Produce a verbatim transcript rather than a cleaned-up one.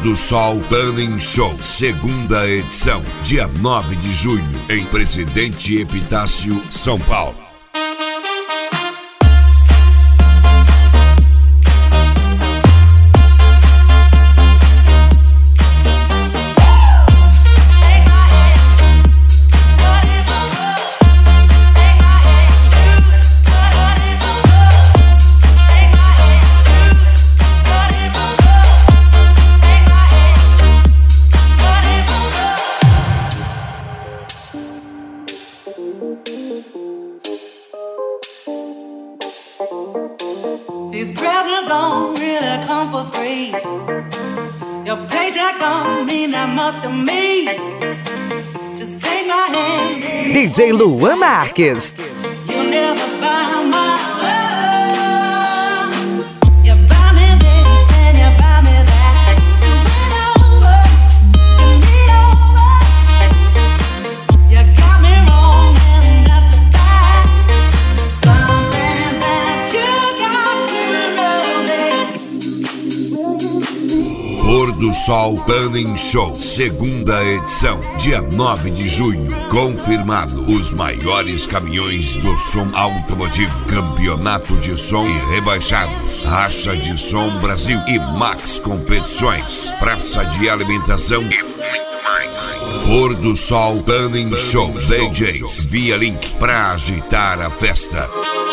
do Sol Tanning Show, segunda edição, dia nove de junho, em Presidente Epitácio, São Paulo. These presents don't really come for free. Your paycheck don't mean that much to me. Just take my hand. D J Luan Marques. You'll never buy my love. You buy me this and you buy me that. So win over, win me over. You got me wrong and that's a fact. Something that you Pôr do Sol Tanning Show, segunda edição, dia nove de junho. Confirmado, os maiores caminhões do som automotivo, campeonato de som e rebaixados, Racha de Som Brasil e Max Competições, praça de alimentação e muito mais. Pôr do Sol Tanning Show, D Js via link pra agitar a festa.